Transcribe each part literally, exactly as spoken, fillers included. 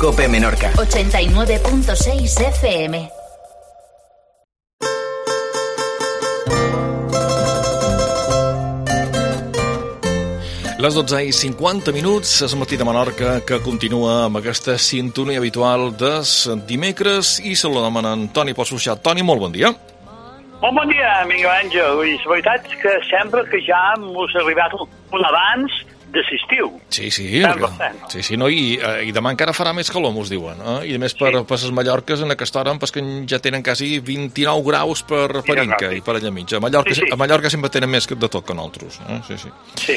Cope Menorca. ochenta y nueve punto seis F M. Les dotze i cinquanta minuts, es matí de Menorca, que continua amb aquesta sintonia habitual des dimecres, i saludem en Toni Polsuixat. Toni, molt bon dia. Molt bon dia, Miguel Àngel. I la veritat és que sembla que ja m'us arribat un abans de l'estiu. Sí, sí, sí, sí, no, i, i demà encara farà més calor, m'us diuen, eh? I a més per, sí. per les Mallorques en aquesta hora que ja tenen quasi vint-i-nou graus per, per Inca i per allà mig. A Mallorca, sí, sí. a Mallorca sempre tenen més de tot que nosaltres. Eh? Sí, sí. Sí.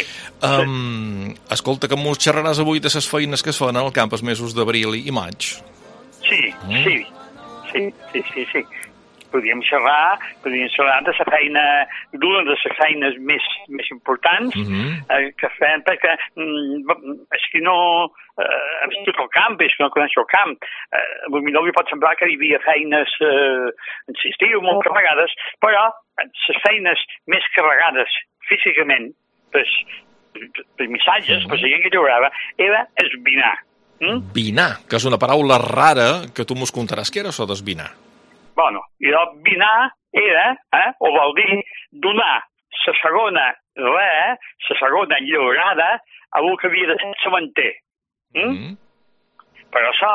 Um, escolta, que m'us xerraràs avui de les feines que es fan al camp els mesos d'abril i maig. Sí, mm. sí, sí, sí, sí, sí. Podríem xerrar, podríem xerrar de la feina, d'una de les feines més, més importants mm-hmm. eh, que fem, perquè mm, és que no eh, hem estat al camp, és que no coneixo el camp. Eh, potser li pot semblar que hi havia feines eh, en l'estiu molt carregades, però les feines més carregades físicament, per, per missatges, mm-hmm. per la gent que llorava, era esbinar. Mm? Binar, que és una paraula rara que tu mos contaràs què era això d'esbinar. Bueno, i el binar era, eh, o vol dir, donar la segona re, la segona llorada a el que havia de ser sementer. Mm? Mm. Per això,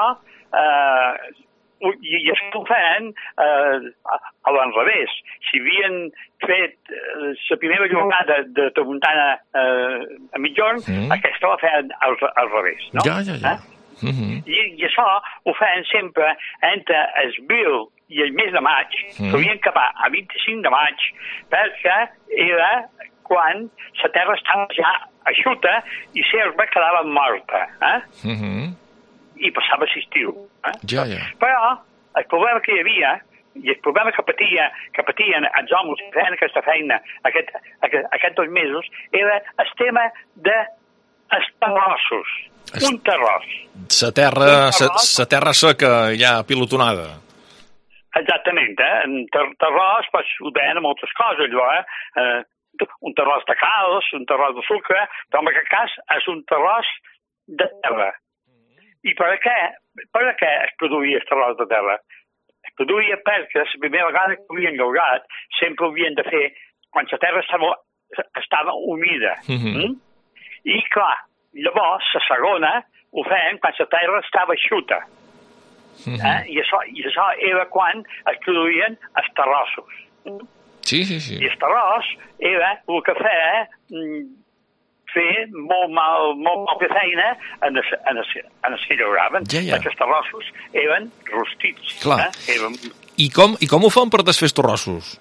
eh, i, i això ho feien eh, a, a l'enrevés. Si havien fet eh, la primera llorada de tramuntana eh, a mitjorn, mm. aquesta la feien al, al revés, no? Ja, ja, ja. Eh? Mm-hmm. I, I això ho feien sempre entre el abril i el mes de maig, mm. podien acabar a vint-i-cinc de maig, perquè era quan la terra estava ja eixuta i l'herba quedava morta. Eh? Mm-hmm. I passava l'estiu. Eh? Ja, ja. Però el problema que hi havia, i el problema que, patia, que patien els homes que feien aquesta feina aquest, aquest, aquests dos mesos, era el tema de els terrossos. Es... Un terrós. La terra, la terra seca, ja pilotonada. Exactament, eh? En ter terrós, pues, ho deien a moltes coses, allò, eh? eh? Un terrós de calç, un terrós de sucre, però en aquest cas és un terrós de terra. I per què? Per què es produïa el terrós de terra? Es produïa perquè la primera vegada que ho havien llaurat sempre ho havien de fer quan la terra estava, estava humida. Mm-hmm. mm? I clar, llavors la segona ho feien quan la terra estava eixuta. Mm-hmm. eh? I, això, I això era quan es produïen els terrossos. Sí, sí, sí. I el terrós era el que feia mm, fer molt mal, molt mal de feina en els, en els, en els que llauraven. Ja, ja. Aquests terrossos eren rostits. Clar. Eh? Eren... I, com, I com ho fan per desfer els terrossos?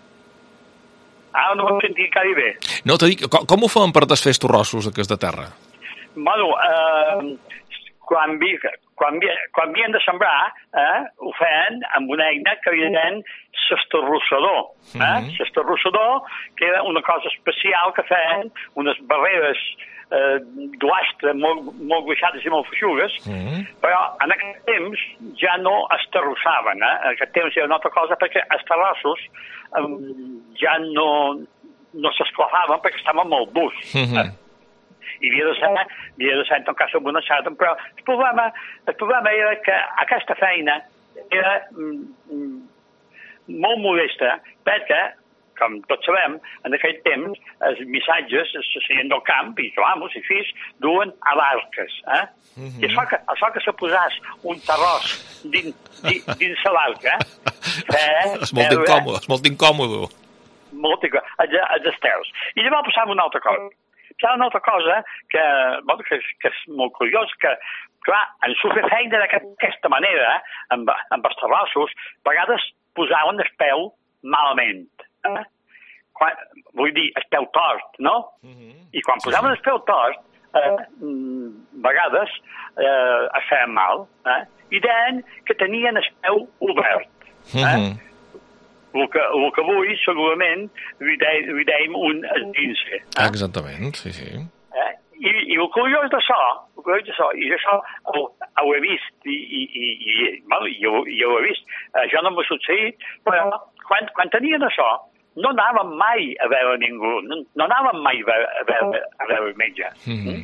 Ah, no ho sentit quasi bé. No, t'ho dic, com, com ho fan per desfer els terrossos aquests de terra? Bueno, eh, quan, vi, quan, vi, quan havien de sembrar, eh, ho feien amb una eina que havia dit l'esterrossador. Eh? Mm-hmm. L'esterrossador, que era una cosa especial que feien unes barreres eh, d'uastre molt, molt gruixades i molt feixugues, mm-hmm. però en aquest temps ja no es terrossaven. Eh? En aquest temps era una altra cosa perquè els terrossos eh, ja no, no s'esclafaven perquè estaven molt durs. Mm-hmm. eh? I havia de ser, havia de ser en tot cas amb una xarta, però el problema, el problema era que aquesta feina era mm, molt modesta, perquè, com tots sabem, en aquell temps els missatges se feien del camp, i amos i fills, duen a barques. Eh? Mm-hmm. I això que, això que se posàs un terrós dins, dins, dins la barca... Eh, és molt incòmode, és molt incòmode. Molt incòmode, els, els estels. I llavors passava una altra cosa. Passava una altra cosa que, bueno, que, que és molt curiós, que, clar, en s'ho fer feina d'aquesta manera, amb, amb els terrossos, a vegades posaven el peu malament. Eh? Quan, vull dir, el peu tort, no? Mm-hmm. I quan posaven el peu tort, eh, a vegades eh, es feien mal. Eh? I deien que tenien el peu obert. Eh? Mm-hmm. El que, el que avui, segurament, li, de, li deim un esguince. Eh? Exactament, sí, sí. Eh? I, I el curiós d'això, el curiós d'això, i això ho, ho he vist, i, i, i, i, bueno, jo, jo ho he vist, això no m'ha succeït, però quan, quan tenien això, no anàvem mai a veure ningú, no, no anàvem mai a veure, a veure, a veure el metge. Mm-hmm.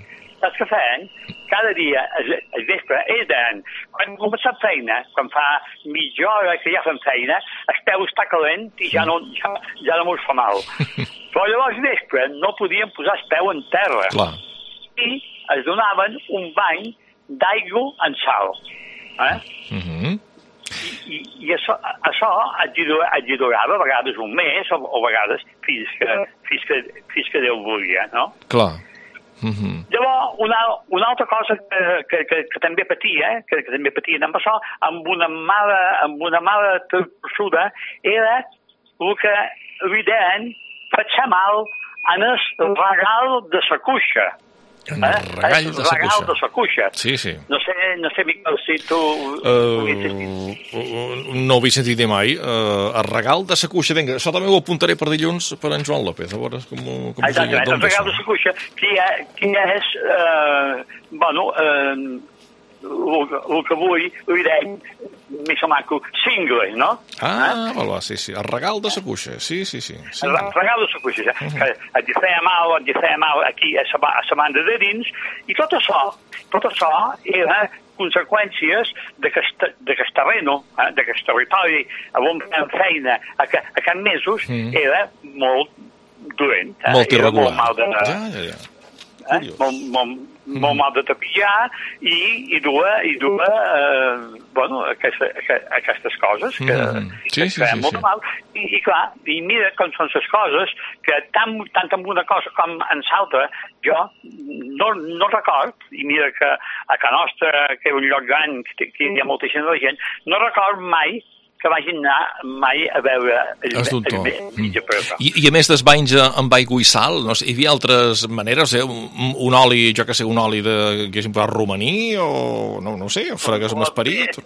saps què feien? Cada dia, al vespre, ells deien, quan comencem feina, quan fa mitja hora que ja fem feina, el peu està calent i ja no, ja, ja no mos fa mal. Però llavors al vespre no podíem posar el peu en terra. Clar. I es donaven un bany d'aigua en sal. Eh? Mhm. I, i això, això et durava a vegades un mes o, o a vegades fins que, fins que, fins que Déu volia, no? Clar. Mm-hmm. Llavors, una, una altra cosa que, que, que, que també patia, eh? que, que també patia amb això, amb una mala, amb una mala torçuda, era el que li deien fer mal en el regal de la cuixa. En el eh? regall de sa regal cuixa. de sa cuixa. Sí, sí. No sé, no sé, Miquel, si tu... Uh, no ho he sentit dir mai. Uh, el regal de sa cuixa. Vinga, això també ho apuntaré per dilluns per en Joan López. A veure com, com Exacte, el regal de sa cuixa, que, que és, uh, bueno, uh, el, el que vull, li deim, més o maco, single, no? Ah, eh? va, sí, sí. El regal de sa cuixa. Sí, sí, sí. sí. El regal de sa cuixa, eh? uh-huh. Que et feia mal, et feia mal aquí a la, a la banda de dins, i tot això, tot això era conseqüències d'aquest terreno, eh? d'aquest territori, on fèiem feina a, a aquests mesos, mm. era molt dolent. Eh? Molt irregular. Molt mal de... Ja, ja, ja. Eh? Molt, molt, mm. molt mal de tapiar i, i dur, i dur eh, bueno, aquesta, aquestes coses que, mm. sí, que sí, feien sí, molt sí. mal. I, I clar, i mira com són les coses que tant, tant en una cosa com en l'altra jo no, no record, i mira que a Can Nostra, que és un lloc gran, que, que hi ha moltíssima gent, no record mai que vagin anar mai a veure el, el, el mitja presa. I, I a més dels banys amb aigua i sal, no sé, hi havia altres maneres, eh? un, un oli, jo que sé, un oli de, que hagin posat romaní, o no, no sé, fregues amb esperit.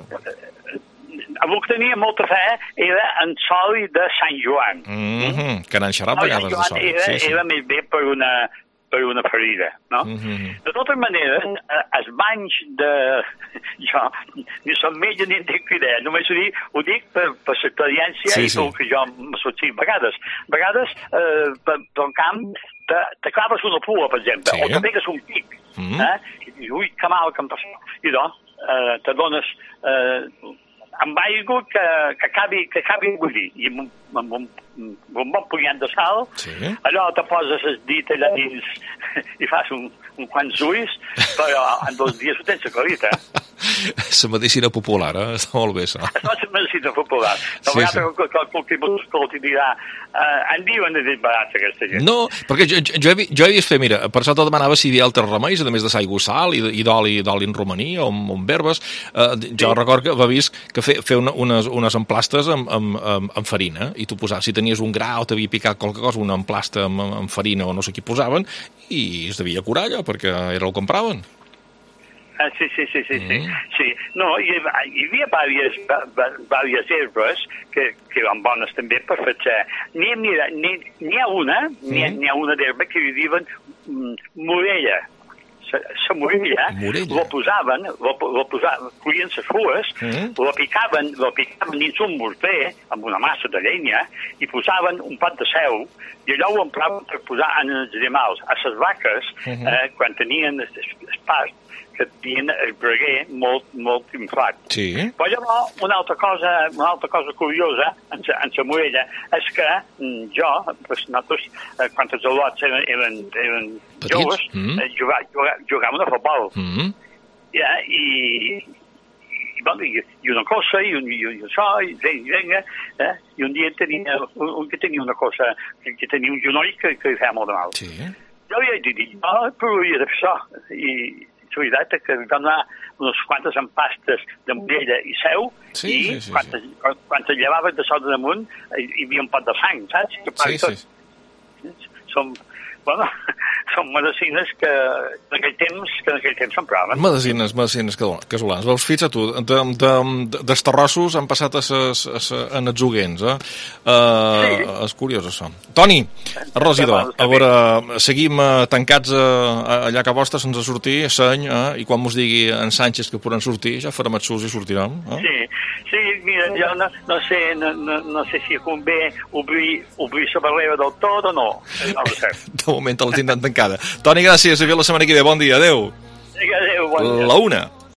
El que tenia molta fe era en soli de Sant Joan. Mm-hmm. Que n'han xerrat vegades de soli. Era, sí, sí. era més bé per una, per una ferida, no? Mm-hmm. De totes maneres, els banys de... Jo ni som metge ni en tinc idea, només ho dic, ho dic per, per l'experiència sí, i pel sí. que jo m'ha sortit. A vegades, a vegades eh, per, per un camp te, te claves una pua, per exemple, sí. o te pegues un pic, mm-hmm. eh? I ui, que mal que em passa. I doncs, eh, te dones... Eh, amb aigua que, que acabi, que acabi de bullir, i amb, amb, amb, amb un bon punyat de sal, sí. allò te poses el dit allà dins i fas un, un quants ulls, però en dos dies ho tens aclarit, eh? La medicina popular, eh? Està molt bé, això. No és la medicina popular. De sí, vegades sí. que qualque escolti dirà eh, en diuen de disbarats aquesta gent. No, perquè jo, jo, he, jo he vist fer, mira, per això te demanava si hi havia altres remeis, a més de l'aigua sal i, i d'oli d'oli en romaní o amb, amb verbes. Eh, jo sí. record que va vist que fer, fer una, unes, unes emplastes amb, amb, amb, amb farina, i tu posaves, si tenies un gra o t'havia picat qualque cosa, una emplasta amb, amb farina o no sé què posaven, i es devia curar allò, perquè era el compraven. Ah, sí, sí, sí, sí, mm. sí. sí. No, hi, hi havia diverses, diverses herbes que, que eren bones també per fer. N'hi ha una, mm. n'hi ha una d'herba que hi diuen mm, morella. La morella, la posaven, la posaven, collien les fues, mm. la picaven, la picaven dins un morter, amb una massa de llenya, i posaven un pot de seu, i allò ho empraven per posar en els animals. A les vaques, mm-hmm. eh, quan tenien el part, que tenien el breguer molt, molt inflat. Sí. Però llavors, una altra cosa, una altra cosa curiosa en la morella és que jo, pues, nosaltres, eh, quan els al·lots eren, eren, eren joves, mm. eh, jugàvem juga, juga a futbol. Mm. Ja, i, i, bueno, i, i una cosa, i un, i un això, i vinga, eh, i un dia tenia, un, un que tenia una cosa, que tenia un genoll que, que li feia molt de mal. Sí. Jo li vaig dir, no, provaria de fer això, i la veritat és que vam donar unes quantes empastes de morella i seu, sí, i sí, sí, quan, sí. Quan, quan te llevaves de sol de damunt hi havia un pot de sang, saps? Que sí, sí. Tot. Som, bueno, són medicines que en aquell temps, que en aquell temps s'empraven. Medicines, medicines casolans. Veus, fixa't tu, de, de, de, dels terrossos han passat a ses, a ses, a netzuguents, eh? Uh, sí. És curiós, això. Toni, Rosidor, a veure, seguim uh, tancats uh, allà que vostre, se'ns ha sortir, seny, eh? I quan mos digui en Sánchez que podran sortir, ja farem els sus i sortirem. Eh? Sí, sí, mira, jo no, no, sé, no, no, no sé si convé obrir, obrir la barrera del tot o no. No ho sé. De moment te la tindran tancada complicada. Toni, gràcies, i fins la setmana que ve. Bon dia, adeu. Adéu, bon dia. La una.